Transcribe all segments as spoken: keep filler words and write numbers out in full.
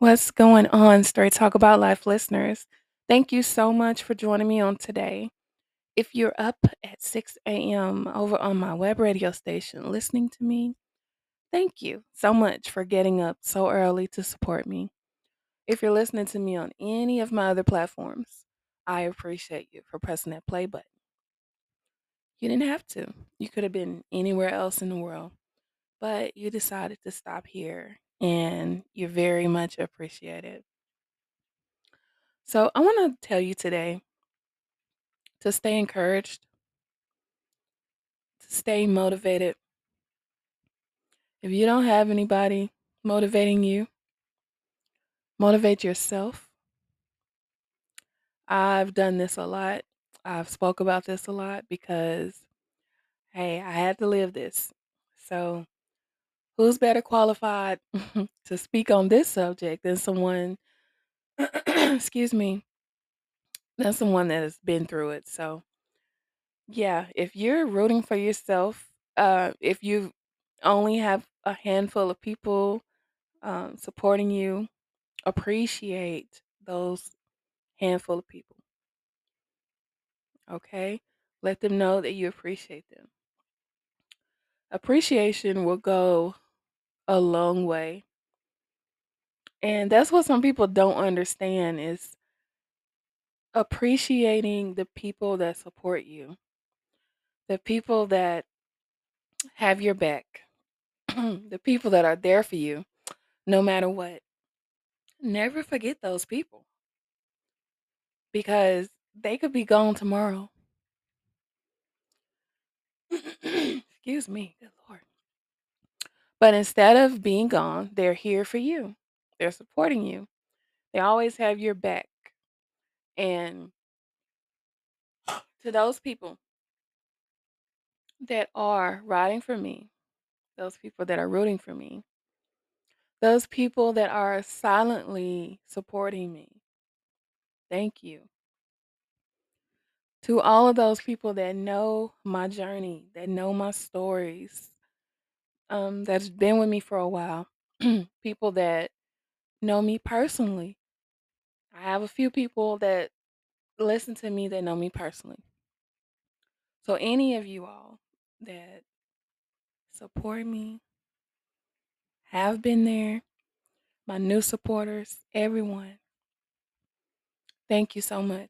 What's going on, Straight Talk About Life listeners? Thank you so much for joining me on today. If you're up at six a m over on my web radio station listening to me, thank you so much for getting up so early to support me. If you're listening to me on any of my other platforms, I appreciate you for pressing that play button. You didn't have to, you could have been anywhere else in the world, but you decided to stop here, and you're very much appreciated. So, I want to tell you today to stay encouraged, to stay motivated. If you don't have anybody motivating you, motivate yourself. I've done this a lot. I've spoke about this a lot because hey, I had to live this. So, who's better qualified to speak on this subject than someone excuse me, than someone that has been through it. So, yeah, if you're rooting for yourself, uh if you only have a handful of people um, supporting you, appreciate those handful of people. Okay, let them know that you appreciate them. Appreciation will go a long way, and that's what some people don't understand is appreciating the people that support you, the people that have your back, the people that are there for you no matter what. Never forget those people because they could be gone tomorrow. Excuse me, good lord. But instead of being gone, they're here for you. They're supporting you. They always have your back. And to those people that are riding for me, those people that are rooting for me, those people that are silently supporting me, thank you. To all of those people that know my journey, that know my stories, um, that's been with me for a while, people that know me personally. I have a few people that listen to me that know me personally. So any of you all that support me, have been there, my new supporters, everyone, thank you so much.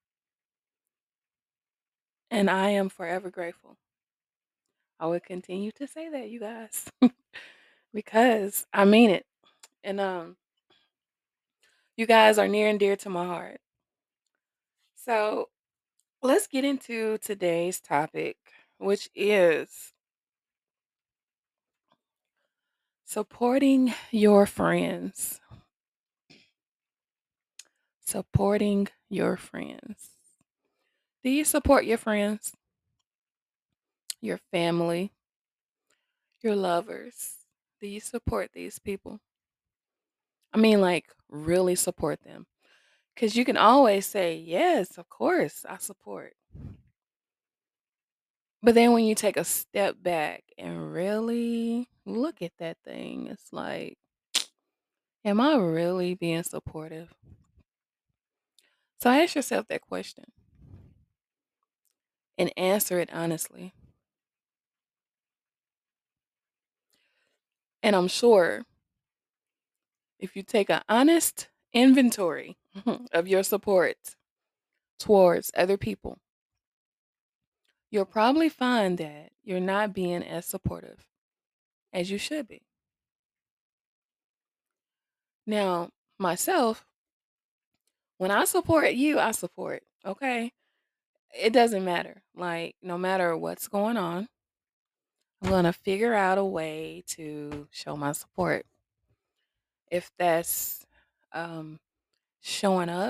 And I am forever grateful. I will continue to say that, you guys, because I mean it. And um you guys are near and dear to my heart. So, let's get into today's topic, which is supporting your friends. Supporting your friends. Do you support your friends, your family, your lovers? Do you support these people? I mean, like, really support them. Because you can always say, yes, of course, I support. But then when you take a step back and really look at that thing, it's like, am I really being supportive? So ask yourself that question and answer it honestly. And I'm sure if you take an honest inventory of your support towards other people, you'll probably find that you're not being as supportive as you should be. Now, myself, when I support you, I support, okay? It doesn't matter. Like, no matter what's going on, I'm going to figure out a way to show my support. If that's um, showing up,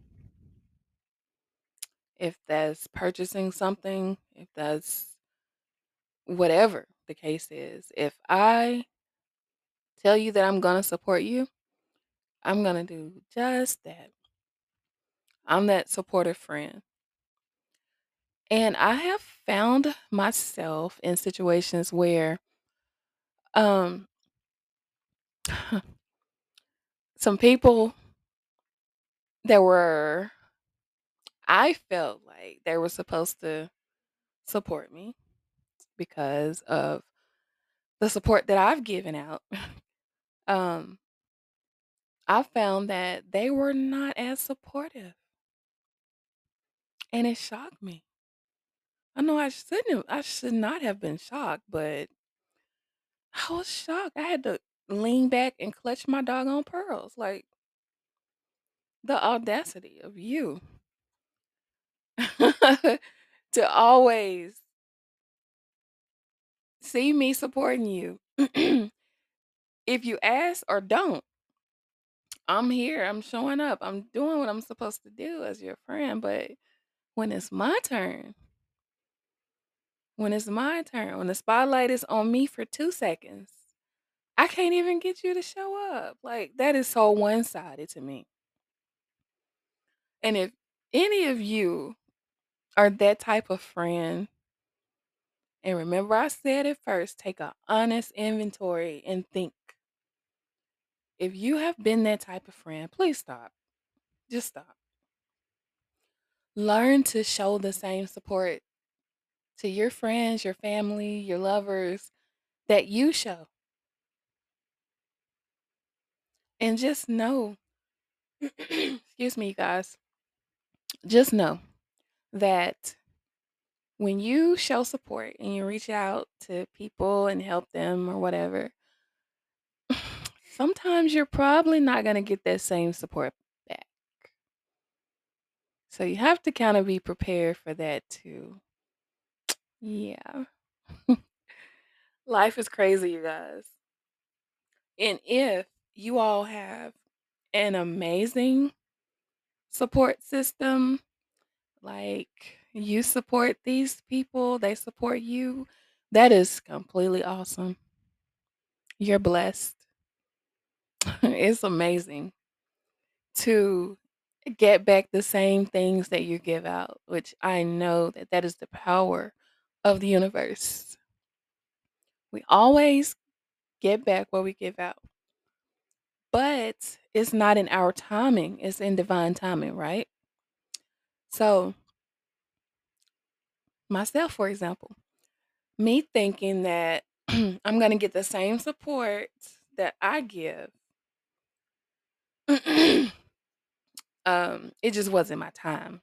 if that's purchasing something, if that's whatever the case is, if I tell you that I'm going to support you, I'm going to do just that. I'm that supportive friend. And I have found myself in situations where um Some people that were I felt like they were supposed to support me because of the support that I've given out. um, I found that they were not as supportive, and it shocked me. I know I shouldn't have, I should not have been shocked, but I was shocked. I had to lean back and clutch my doggone pearls. Like the audacity of you to always see me supporting you. If you ask or don't, I'm here. I'm showing up. I'm doing what I'm supposed to do as your friend. But when it's my turn, when it's my turn, when the spotlight is on me for two seconds, I can't even get you to show up. Like that is so one sided to me. And if any of you are that type of friend, and remember I said it first, take an honest inventory and think. If you have been that type of friend, please stop. Just stop. Learn to show the same support to your friends, your family, your lovers that you show. And just know, excuse me, you guys, just know that when you show support and you reach out to people and help them or whatever, sometimes you're probably not going to get that same support back. So you have to kind of be prepared for that too. Yeah. Life is crazy, you guys. And if you all have an amazing support system, like you support these people, they support you, that is completely awesome. You're blessed. It's amazing to get back the same things that you give out, which I know that that is the power of the universe. We always get back what we give out, but it's not in our timing, it's in divine timing, right? So, myself, for example, me thinking that I'm going to get the same support that I give, um, it just wasn't my time.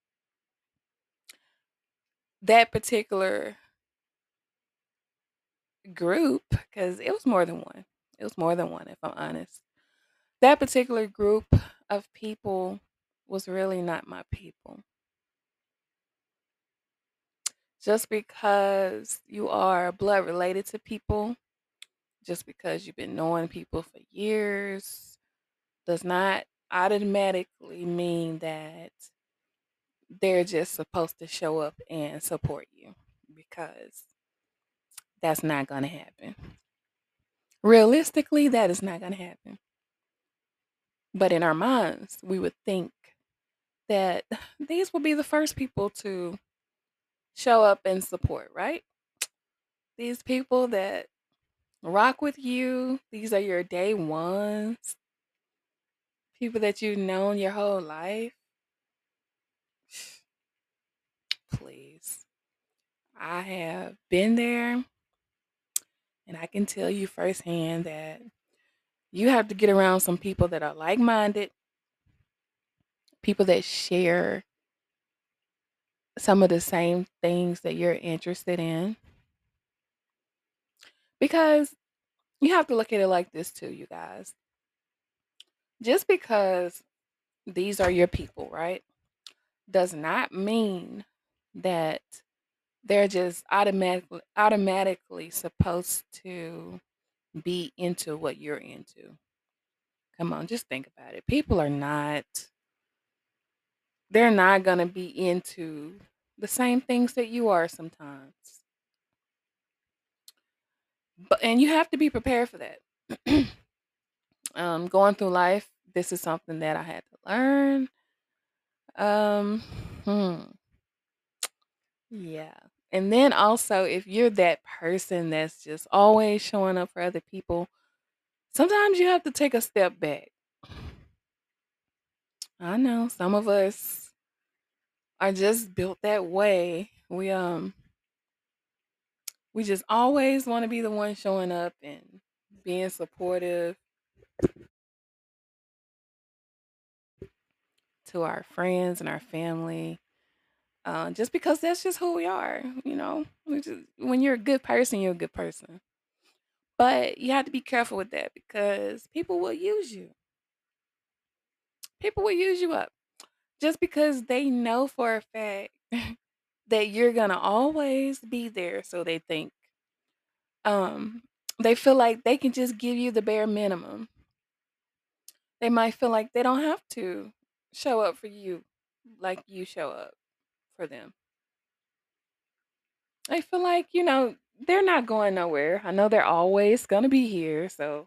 That particular group, because it was more than one. It was more than one, if I'm honest. That particular group of people was really not my people. Just because you are blood related to people, just because you've been knowing people for years, does not automatically mean that they're just supposed to show up and support you, because that's not going to happen. Realistically, that is not going to happen. But in our minds, we would think that these will be the first people to show up and support, right? These people that rock with you, these are your day ones, people that you've known your whole life. Please. I have been there, and I can tell you firsthand that you have to get around some people that are like minded, people that share some of the same things that you're interested in. Because you have to look at it like this too, you guys. Just because these are your people, right, does not mean that they're just automatically automatically supposed to be into what you're into. Come on, just think about it. People are not they're not going to be into the same things that you are sometimes. But and you have to be prepared for that. um going through life, this is something that I had to learn. Um hmm, yeah. And then also, if you're that person that's just always showing up for other people, sometimes you have to take a step back. I know some of us are just built that way. We um we just always want to be the one showing up and being supportive to our friends and our family. Uh, just because that's just who we are, you know. We just, when you're a good person, you're a good person. But you have to be careful with that because people will use you. People will use you up just because they know for a fact that you're gonna always be there. So they think, um, they feel like they can just give you the bare minimum. They might feel like they don't have to show up for you like you show up for them. They feel like, you know, they're not going nowhere. I know they're always gonna be here. So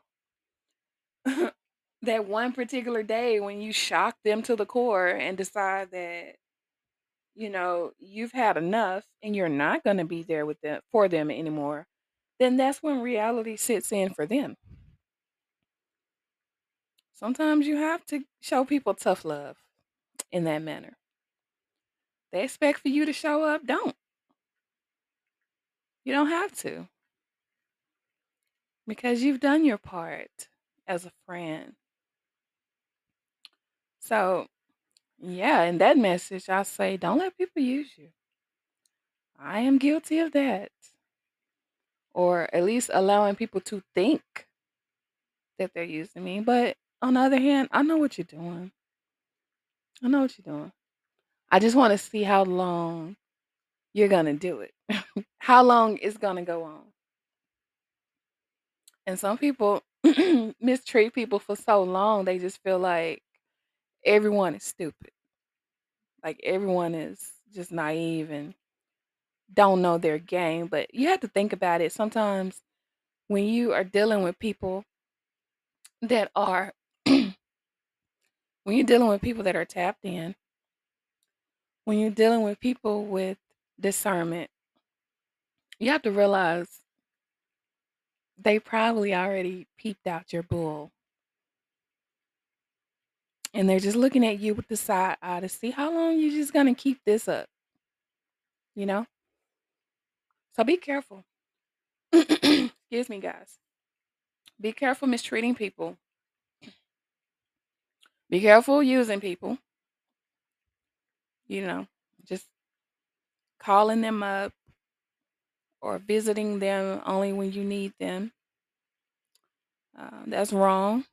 that one particular day when you shock them to the core and decide that, you know, you've had enough and you're not gonna be there with them for them anymore, then that's when reality sits in for them. Sometimes you have to show people tough love in that manner. They expect for you to show up. Don't. You don't have to because you've done your part as a friend. So, yeah, in that message, I say, don't let people use you. I am guilty of that. Or at least allowing people to think that they're using me. But on the other hand, I know what you're doing. I know what you're doing. I just want to see how long you're going to do it, how long it's going to go on. And some people mistreat people for so long, they just feel like everyone is stupid. Like everyone is just naive and don't know their game. But you have to think about it. Sometimes when you are dealing with people that are, when you're dealing with people that are tapped in, when you're dealing with people with discernment, you have to realize they probably already peeped out your bull and they're just looking at you with the side eye to see how long you just gonna keep this up, you know? So be careful. Excuse me, guys. Be careful mistreating people. Be careful using people, you know, just calling them up or visiting them only when you need them. Uh, that's wrong.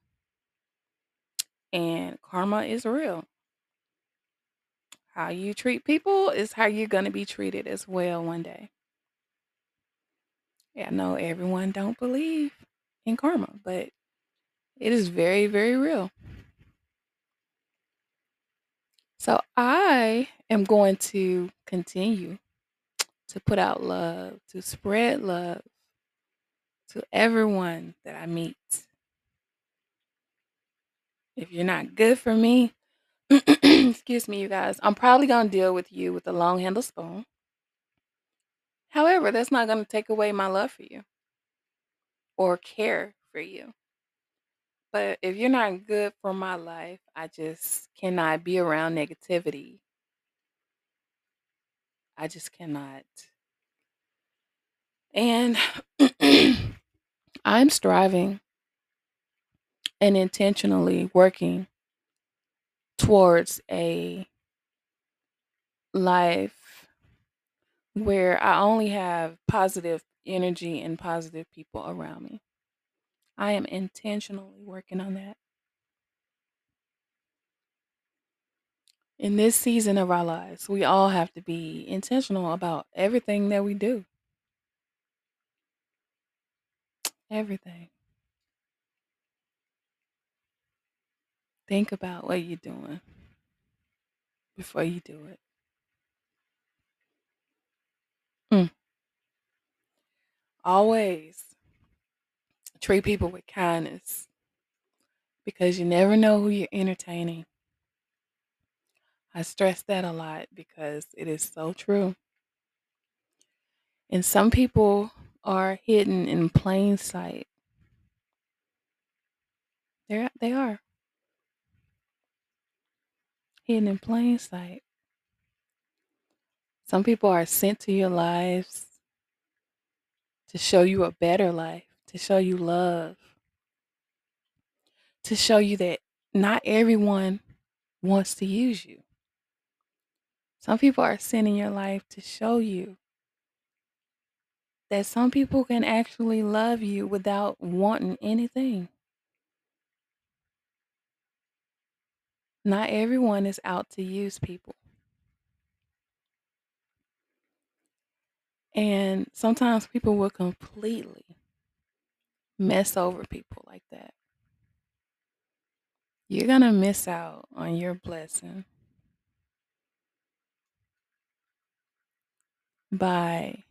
And karma is real. How you treat people is how you're going to be treated as well one day. Yeah, I know everyone don't believe in karma, but it is very, very real. So I am going to continue to put out love, to spread love to everyone that I meet. If you're not good for me, excuse me, you guys, I'm probably going to deal with you with a long handle spoon. However, that's not going to take away my love for you or care for you. But if you're not good for my life, I just cannot be around negativity. I just cannot. And I'm striving and intentionally working towards a life where I only have positive energy and positive people around me. I am intentionally working on that. In this season of our lives, we all have to be intentional about everything that we do. Everything. Think about what you're doing before you do it. Mm. Always treat people with kindness because you never know who you're entertaining. I stress that a lot because it is so true. And some people are hidden in plain sight. They're, they are. hidden in plain sight. Some people are sent to your lives to show you a better life, to show you love, to show you that not everyone wants to use you. Some people are sent in your life to show you that some people can actually love you without wanting anything. Not everyone is out to use people. And sometimes people will completely mess over people like that. You're going to miss out on your blessing by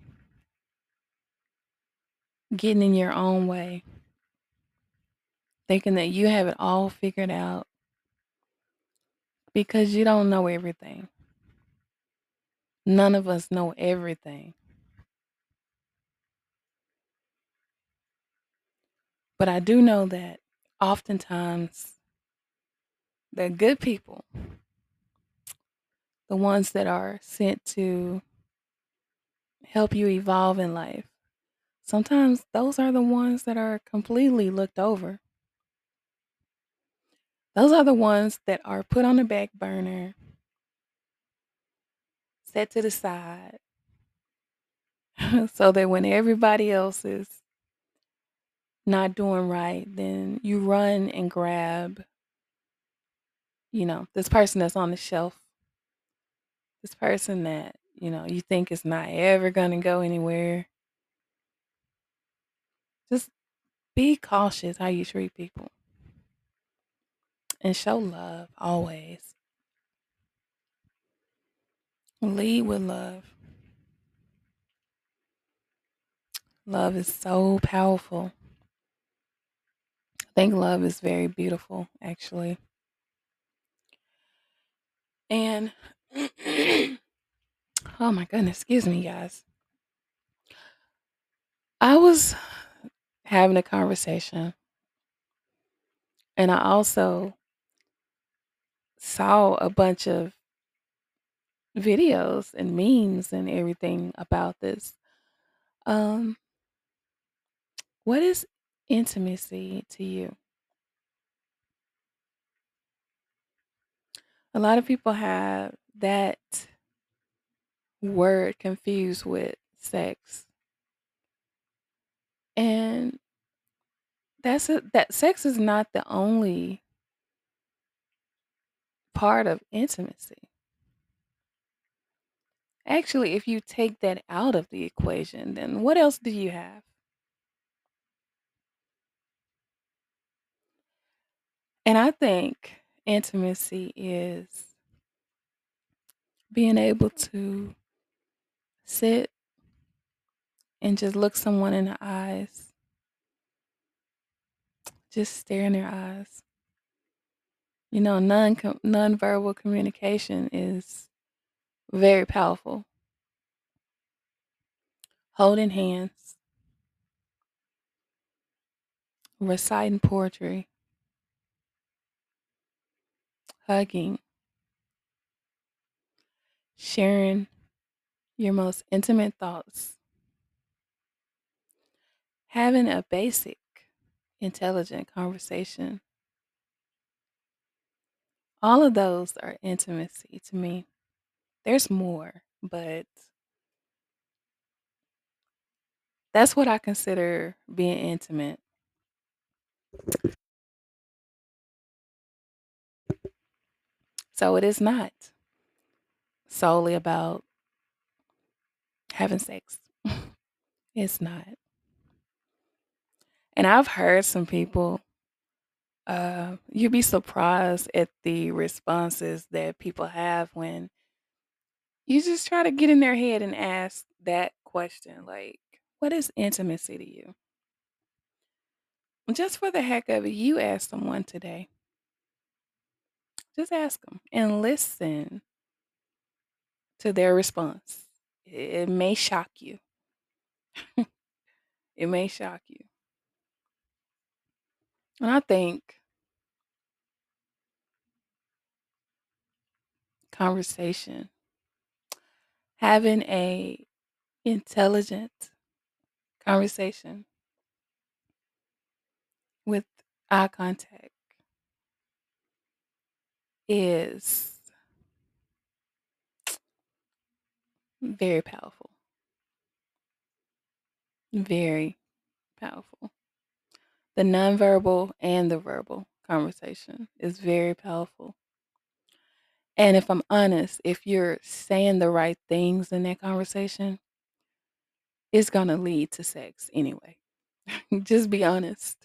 getting in your own way, thinking that you have it all figured out because you don't know everything. None of us know everything. But I do know that oftentimes the good people, the ones that are sent to help you evolve in life, sometimes those are the ones that are completely looked over. Those are the ones that are put on the back burner, set to the side, so that when everybody else is not doing right, then you run and grab, you know, this person that's on the shelf, this person that, you know, you think is not ever going to go anywhere. Just be cautious how you treat people and show love always. Lead with love. Love is so powerful. I think love is very beautiful, actually. And oh my goodness, excuse me, guys. I was having a conversation and I also saw a bunch of videos and memes and everything about this. Um, what is intimacy to you? A lot of people have that word confused with sex. And that's a, that sex is not the only part of intimacy. Actually, if you take that out of the equation, then what else do you have? And I think intimacy is being able to sit and just look someone in the eyes, just stare in their eyes. You know, non nonverbal communication is very powerful. Holding hands, reciting poetry, hugging, sharing your most intimate thoughts, having a basic, intelligent conversation. All of those are intimacy to me. There's more, but that's what I consider being intimate. So it is not solely about having sex. It's not. And I've heard some people, uh, you'd be surprised at the responses that people have when you just try to get in their head and ask that question like, what is intimacy to you? Just for the heck of it, you ask someone today. Just ask them and listen to their response. It may shock you. It may shock you. And I think conversation, having a intelligent conversation with eye contact is very powerful. Very powerful. The nonverbal and the verbal conversation is very powerful. And if I'm honest, if you're saying the right things in that conversation, it's gonna lead to sex anyway. Just be honest.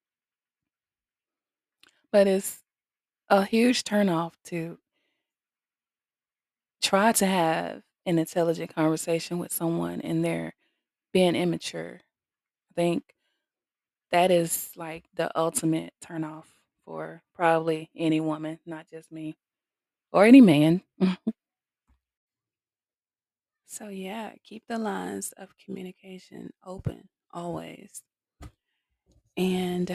But it's a huge turnoff to try to have an intelligent conversation with someone and they're being immature. I think that is like the ultimate turnoff for probably any woman, not just me or any man. So, yeah, keep the lines of communication open always and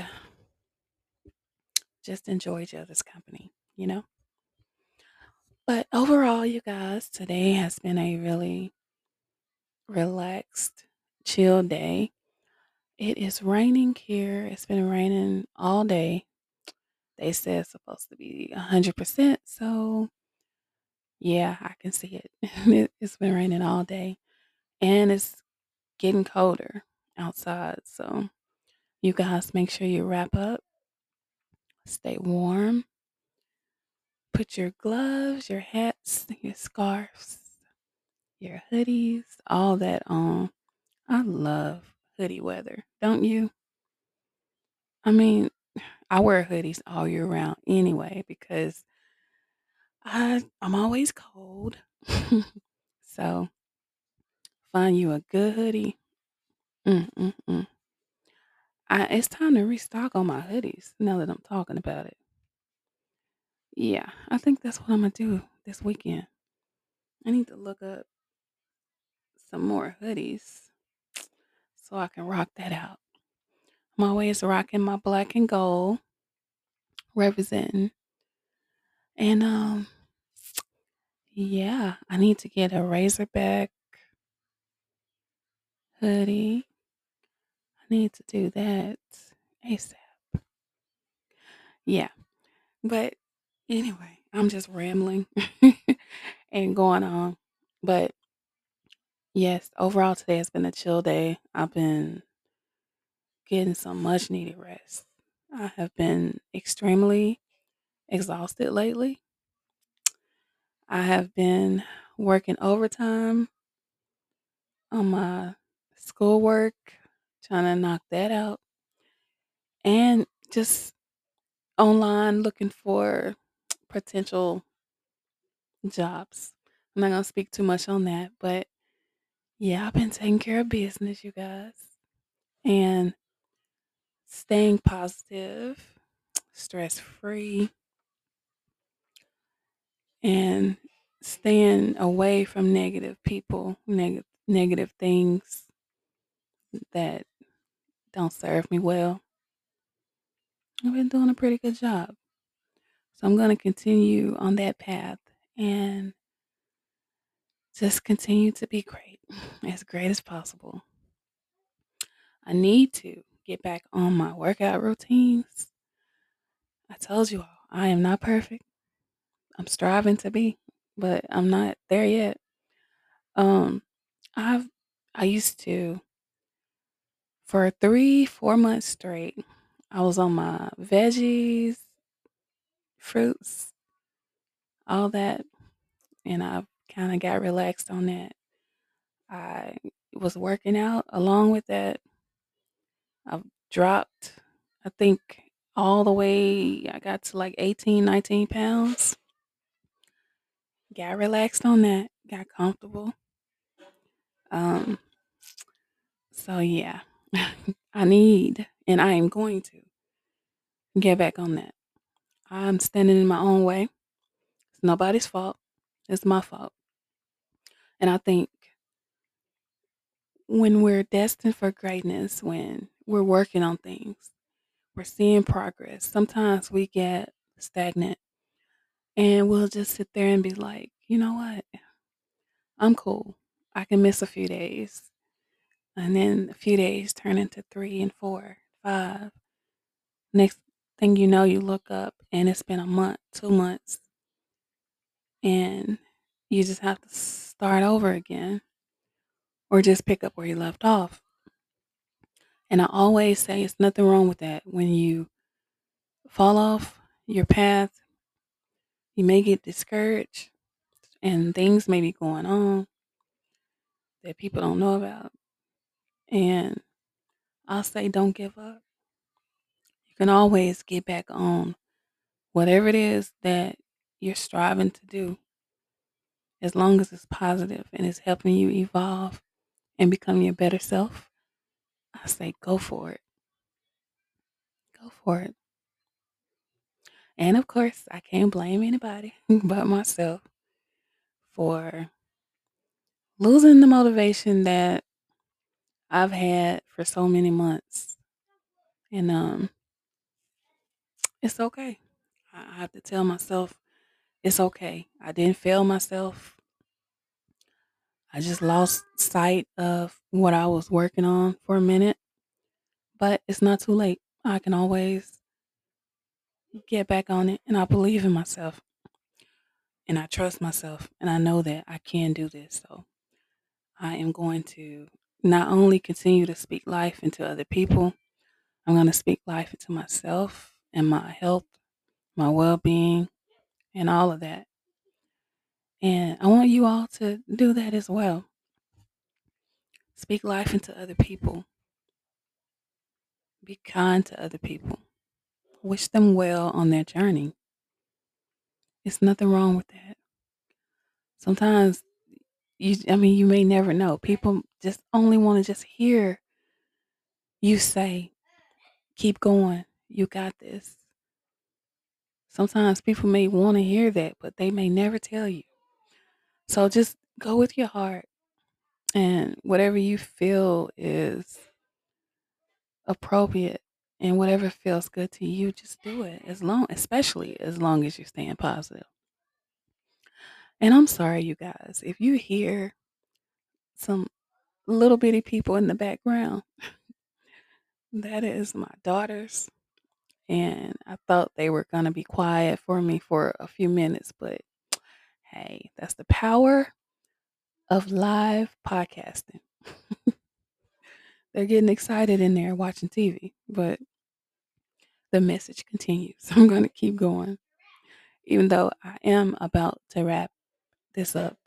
just enjoy each other's company, you know? But overall, you guys, today has been a really relaxed, chill day. It is raining here. It's been raining all day. They said it's supposed to be one hundred percent. So, yeah, I can see it. It- It's been raining all day and it's getting colder outside. So, you guys make sure you wrap up, stay warm, put your gloves, your hats, your scarves, your hoodies, all that on. I love hoodie weather. Don't you? I mean, I wear hoodies all year round anyway because I I'm always cold. So find you a good hoodie. Mm, mm, mm. I, it's time to restock on my hoodies now that I'm talking about it. Yeah, I think that's what I'm gonna do this weekend. I need to look up some more hoodies so I can rock that out. I'm always rocking my black and gold, representing. And um, yeah, I need to get a Razorback hoodie. I need to do that ASAP. Yeah, but anyway, I'm just rambling and going on. But yes, overall today has been a chill day. I've been getting some much needed rest. I have been extremely exhausted lately. I have been working overtime on my schoolwork, trying to knock that out, and just online looking for potential jobs. I'm not going to speak too much on that, but yeah, I've been taking care of business, you guys, and staying positive, stress free, and staying away from negative people, negative negative things that don't serve me well. I've been doing a pretty good job. So I'm going to continue on that path and just continue to be great, as great as possible. I need to get back on my workout routines. I told you all, I am not perfect. I'm striving to be, but I'm not there yet. Um, I've I used to for three, four months straight. I was on my veggies, fruits, all that, and I kind of got relaxed on that. I was working out along with that. I've dropped, I think, all the way, I got to like eighteen, nineteen pounds. Got relaxed on that, got comfortable. Um, so yeah, I need, and I am going to get back on that. I'm standing in my own way. It's nobody's fault. It's my fault. And I think when we're destined for greatness, when we're working on things, we're seeing progress. Sometimes we get stagnant And we'll just sit there and be like, you know what? I'm cool. I can miss a few days. And then a few days turn into three and four, five. Next thing you know, you look up and it's been a month, two months, and you just have to start over again or just pick up where you left off. And I always say it's nothing wrong with that. When you fall off your path, you may get discouraged and things may be going on that people don't know about. And I'll say, don't give up. You can always get back on whatever it is that you're striving to do, as long as it's positive and it's helping you evolve and become your better self. I say, go for it. Go for it. And of course, I can't blame anybody but myself for losing the motivation that I've had for so many months. And um, it's okay. I I have to tell myself it's okay. I didn't fail myself. I just lost sight of what I was working on for a minute, but it's not too late. I can always get back on it, and I believe in myself, and I trust myself, and I know that I can do this. So I am going to not only continue to speak life into other people, I'm going to speak life into myself and my health, my well being, and all of that. And I want you all to do that as well. Speak life into other people. Be kind to other people. Wish them well on their journey. It's nothing wrong with that. Sometimes you I mean you may never know. People just only want to just hear you say, keep going. You got this. Sometimes people may want to hear that, but they may never tell you. So just go with your heart and whatever you feel is appropriate and whatever feels good to you, just do it. As long especially as long as you're staying positive. And I'm sorry you guys, if you hear some little bitty people in the background, that is my daughters. And I thought they were going to be quiet for me for a few minutes, but hey, that's the power of live podcasting. They're getting excited in there watching T V, but the message continues. I'm going to keep going, even though I am about to wrap this up.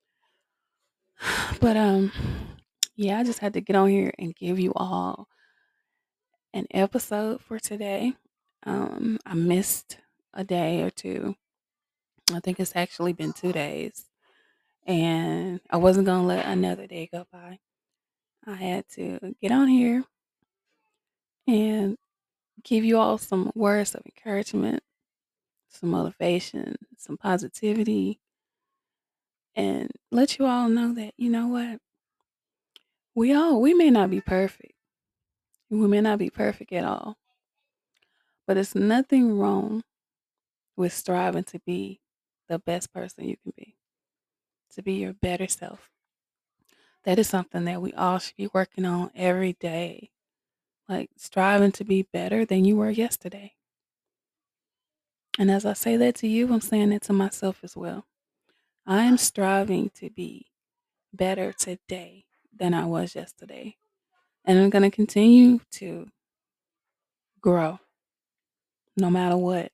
But um, yeah, I just had to get on here and give you all an episode for today. Um, I missed a day or two. I think it's actually been two days, and I wasn't gonna let another day go by. I had to get on here and give you all some words of encouragement, some motivation, some positivity, and let you all know that you know what we all we may not be perfect. We may not be perfect at all, but it's nothing wrong with striving to be the best person you can be, to be your better self. That is something that we all should be working on every day, like striving to be better than you were yesterday. And as I say that to you, I'm saying it to myself as well. I am striving to be better today than I was yesterday. And I'm going to continue to grow no matter what.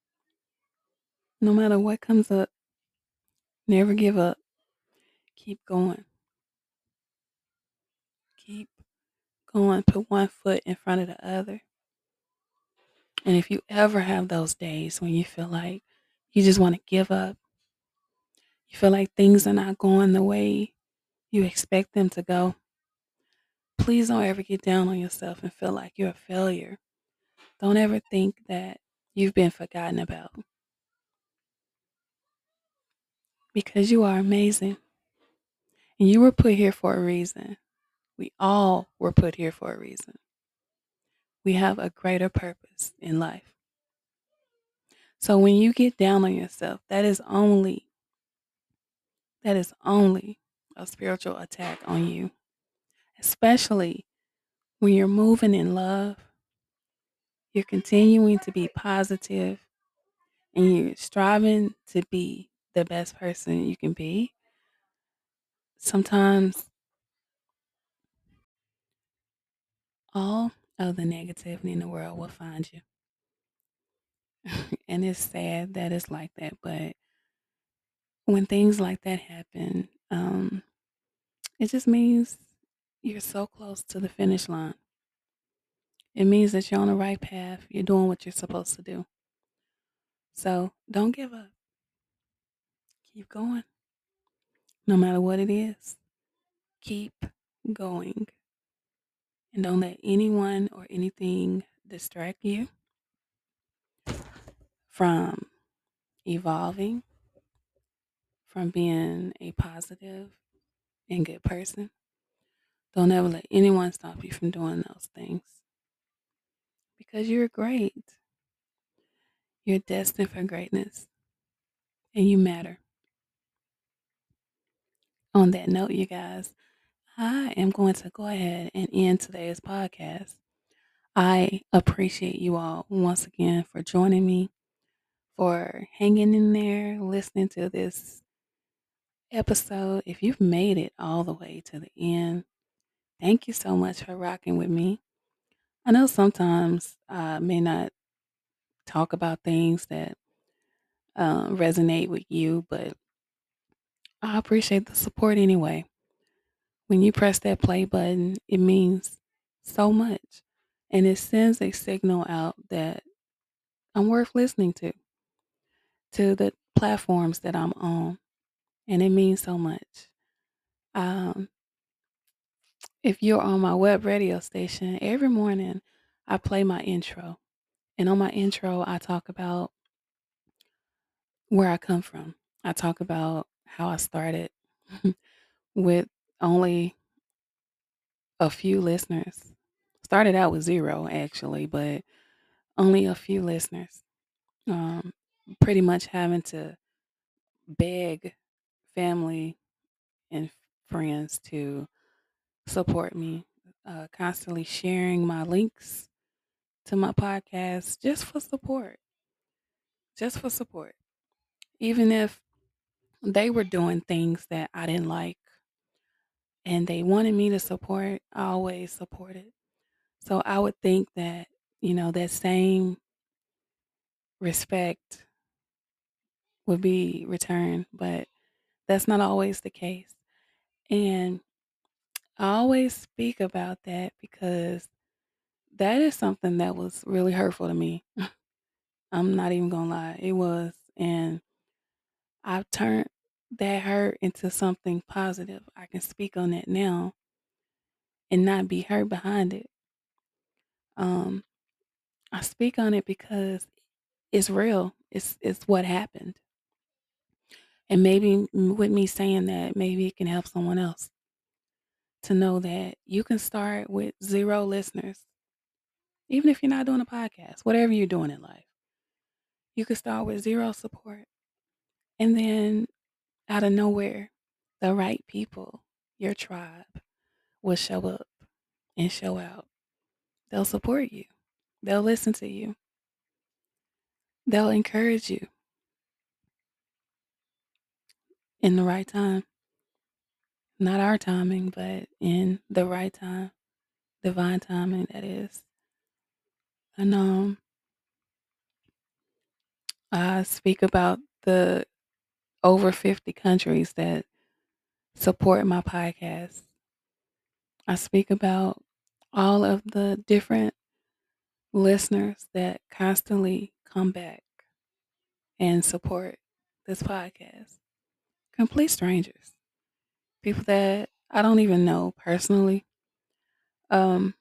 No matter what comes up, never give up. Keep going. Keep going. Put one foot in front of the other. And if you ever have those days when you feel like you just want to give up, you feel like things are not going the way you expect them to go, please don't ever get down on yourself and feel like you're a failure. Don't ever think that you've been forgotten about because you are amazing and you were put here for a reason. We all were put here for a reason. We have a greater purpose in life. So when you get down on yourself, that is only that is only a spiritual attack on you, especially when you're moving in love, you're continuing to be positive, and you're striving to be the best person you can be. Sometimes all of the negativity in the world will find you. And it's sad that it's like that, but when things like that happen, um, it just means you're so close to the finish line. It means that you're on the right path. You're doing what you're supposed to do. So don't give up. Keep going. No matter what it is, keep going. And don't let anyone or anything distract you from evolving, from being a positive and good person. Don't ever let anyone stop you from doing those things because you're great. You're destined for greatness and you matter. On that note, you guys, I am going to go ahead and end today's podcast. I appreciate you all once again for joining me, for hanging in there, listening to this episode. If you've made it all the way to the end, thank you so much for rocking with me. I know sometimes I may not talk about things that uh, resonate with you, but I appreciate the support anyway. When you press that play button, it means so much. And it sends a signal out that I'm worth listening to, to the platforms that I'm on. And it means so much. Um, if you're on my web radio station, every morning I play my intro. And on my intro, I talk about where I come from. I talk about how I started with only a few listeners. Started out with zero, actually, but only a few listeners. Um, Pretty much having to beg family and friends to support me, uh, constantly sharing my links to my podcast just for support, just for support. Even if they were doing things that I didn't like and they wanted me to support, I always supported. So I would think that, you know, that same respect would be returned, but that's not always the case. And I always speak about that because that is something that was really hurtful to me. I'm not even gonna lie, it was. And I've turned that hurt into something positive. I can speak on that now and not be hurt behind it. Um, I speak on it because it's real. It's it's what happened. And maybe m- with me saying that, maybe it can help someone else to know that you can start with zero listeners, even if you're not doing a podcast, whatever you're doing in life. You can start with zero support. And then out of nowhere, the right people, your tribe, will show up and show out. They'll support you. They'll listen to you. They'll encourage you in the right time. Not our timing, but in the right time, divine timing, that is. And um, I speak about the over fifty countries that support my podcast. I speak about all of the different listeners that constantly come back and support this podcast. Complete strangers, people that I don't even know personally. Um,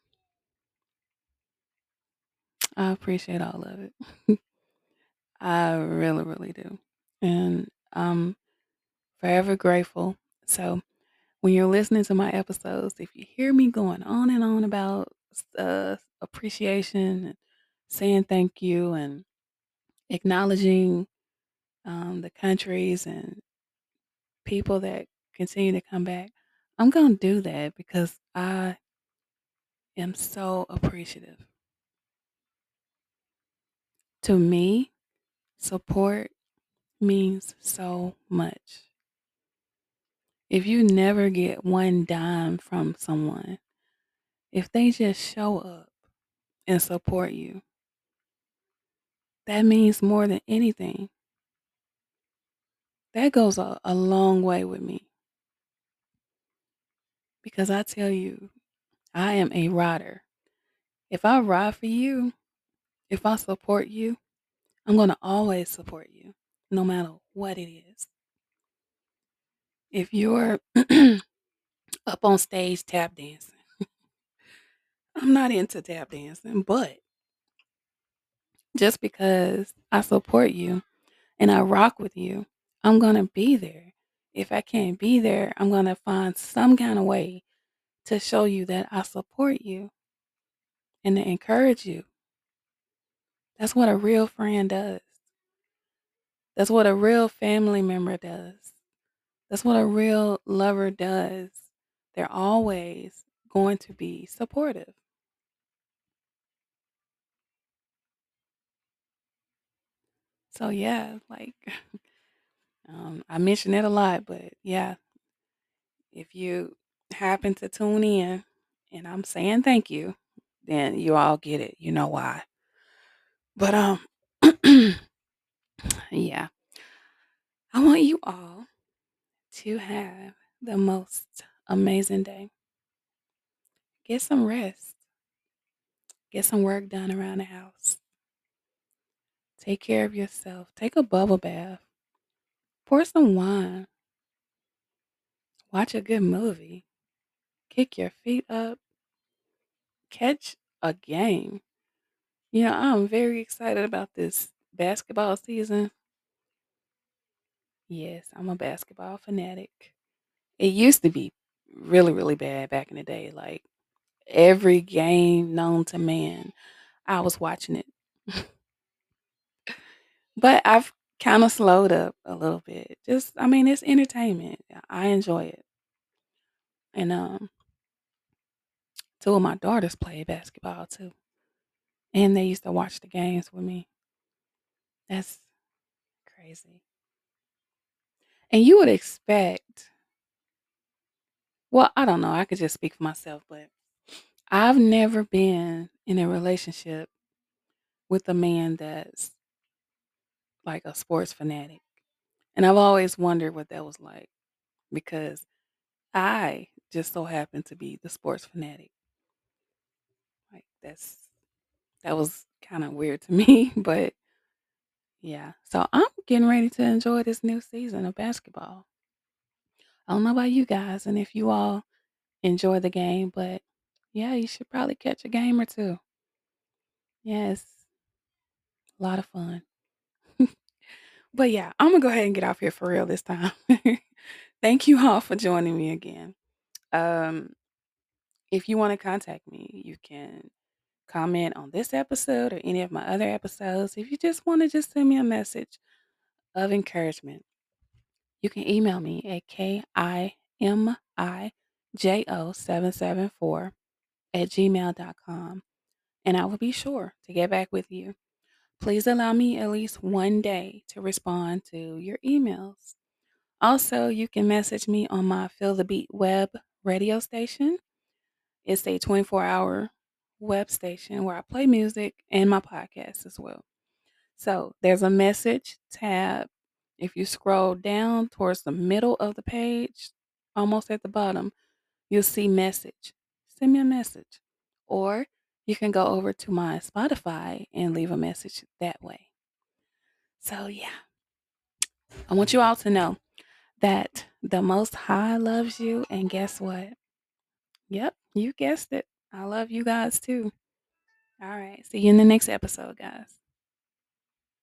I appreciate all of it. I really, really do. And I'm forever grateful. So when you're listening to my episodes, if you hear me going on and on about uh, appreciation and saying thank you and acknowledging um, the countries and people that continue to come back, I'm going to do that because I am so appreciative. To me, support means so much. If you never get one dime from someone, if they just show up and support you, that means more than anything. That goes a, a long way with me because I tell you, I am a rider. If I ride for you, if I support you, I'm going to always support you, no matter what it is. If you're up on stage tap dancing, I'm not into tap dancing, but just because I support you and I rock with you, I'm going to be there. If I can't be there, I'm going to find some kind of way to show you that I support you and to encourage you. That's what a real friend does. That's what a real family member does. That's what a real lover does. They're always going to be supportive. So yeah, like um, I mention it a lot, but yeah, if you happen to tune in and I'm saying thank you, then you all get it. You know why. But um yeah, I want you all to have the most amazing day. Get some rest. Get some work done around the house. Take care of yourself. Take a bubble bath. Pour some wine. Watch a good movie. Kick your feet up. Catch a game. You know, I'm very excited about this basketball season. Yes, I'm a basketball fanatic. It used to be really, really bad back in the day. Like every game known to man, I was watching it. But I've kind of slowed up a little bit. Just, I mean, it's entertainment. I enjoy it. And um, two of my daughters play basketball too, and they used to watch the games with me. That's crazy. And you would expect, well, I don't know. I could just speak for myself, but I've never been in a relationship with a man that's like a sports fanatic. And I've always wondered what that was like because I just so happen to be the sports fanatic. Like that's that was kind of weird to me, but yeah. So I'm getting ready to enjoy this new season of basketball. I don't know about you guys and if you all enjoy the game, but yeah, you should probably catch a game or two. Yes, a lot of fun. But yeah, I'm gonna go ahead and get off here for real this time. Thank you all for joining me again. Um, if you want to contact me, you can comment on this episode or any of my other episodes. If you just want to just send me a message of encouragement, you can email me at K I M I J O seven seven four at gmail dot com and I will be sure to get back with you. Please allow me at least one day to respond to your emails. Also, you can message me on my Feel the Beat web radio station. It's a twenty-four hour web station where I play music and my podcast as well. So there's a message tab. If you scroll down towards the middle of the page, almost at the bottom, you'll see message. Send me a message. Or you can go over to my Spotify and leave a message that way. So, yeah, I want you all to know that the Most High loves you. And guess what? Yep, you guessed it. I love you guys too. All right. See you in the next episode, guys.